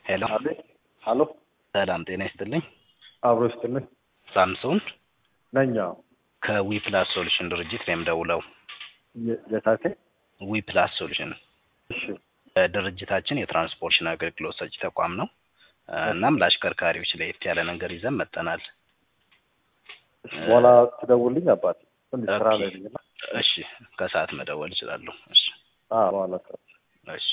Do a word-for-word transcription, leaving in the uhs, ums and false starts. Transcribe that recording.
ሄሎ አቤት። ሀሎ ሰላም ጤና ይስጥልኝ። አብሮ ይስጥልኝ። ሳምሶን ነኝ። ከዊ ፕላስ ሶሉሽን ድርጅት ነው የምደውለው። የታቴ ዊ ፕላስ ሶሉሽን እሺ ድርጅታችን የትራንስፖርቴሽን አገልግሎት ሰጪ ተቋም ነው። እናም ለአሽከርካሪዎች ለየት ያለ ነገር ይዘን መጥተናል። እሺ በኋላ ትደውልልኝ አባቴ። ትንሽ ስራ ላይ ነኝ። እሺ ከሰዓት መደወል እችላለሁ። እሺ አዎ በኋላ እሺ